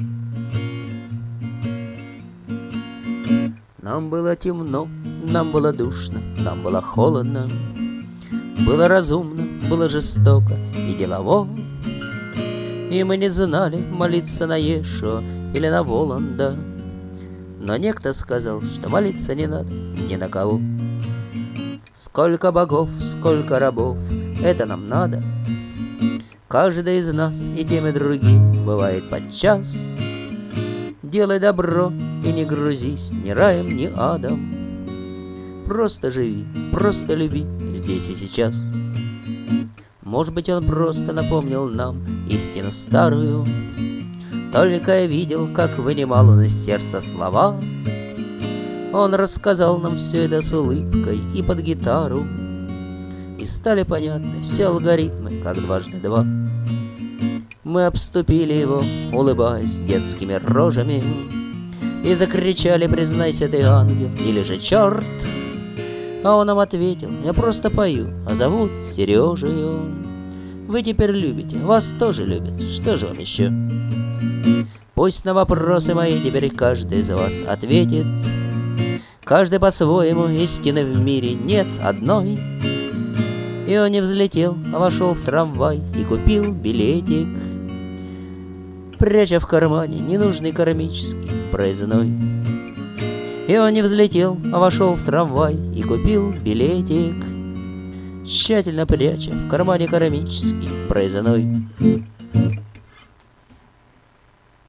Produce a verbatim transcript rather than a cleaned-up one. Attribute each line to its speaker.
Speaker 1: Нам было темно, нам было душно, нам было холодно, было разумно, было жестоко и делово. И мы не знали, молиться на Ешуа или на Воланда. Но некто сказал, что молиться не надо ни на кого. Сколько богов, сколько рабов, это нам надо. Каждый из нас и тем и другим бывает подчас. Делай добро и не грузись ни раем, ни адом. Просто живи, просто люби здесь и сейчас. Может быть, он просто напомнил нам истину старую. Только я видел, как вынимал он из сердца слова. Он рассказал нам все это с улыбкой и под гитару. И стали понятны все алгоритмы, как дважды два. Мы обступили его, улыбаясь детскими рожами, и закричали: признайся, ты ангел или же черт. А он нам ответил: я просто пою, а зовут Сережею. Вы теперь любите, вас тоже любят, что же вам еще? Пусть на вопросы мои теперь каждый из вас ответит. Каждый по-своему, истины в мире нет одной. И он не взлетел, а вошел в трамвай и купил билетик, пряча в кармане ненужный кармический проездной. И он не взлетел, а вошел в трамвай и купил билетик, тщательно пряча в кармане кармический проездной.